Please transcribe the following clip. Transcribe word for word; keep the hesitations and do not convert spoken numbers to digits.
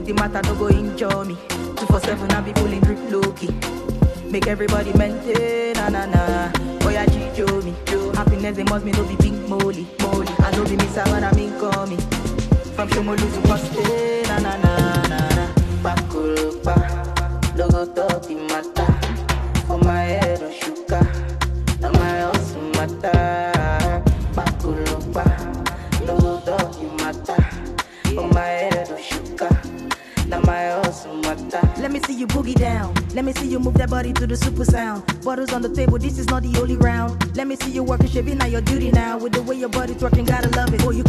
the matter, no go injure me. Two for seven, I be pulling drip low key. Make everybody maintain, na na na. Boy, I G-Joe me. Happiness, they must me no be pink molly, molly. I know be miss when I mean call me. From Shomolu to Coste, na na na na na. Bakurupa, logo talk the matter. For my head on shuka, now my house matter. Bakurupa, logo talk the matter. For my head on shuka, now my house matter. Let me see you boogie down. Let me see you move that body to the super sound. Bottles on the table, this is not the only round. Let me see you working, Chevy, now your duty now. With the way your body's working, gotta love it. Oh, you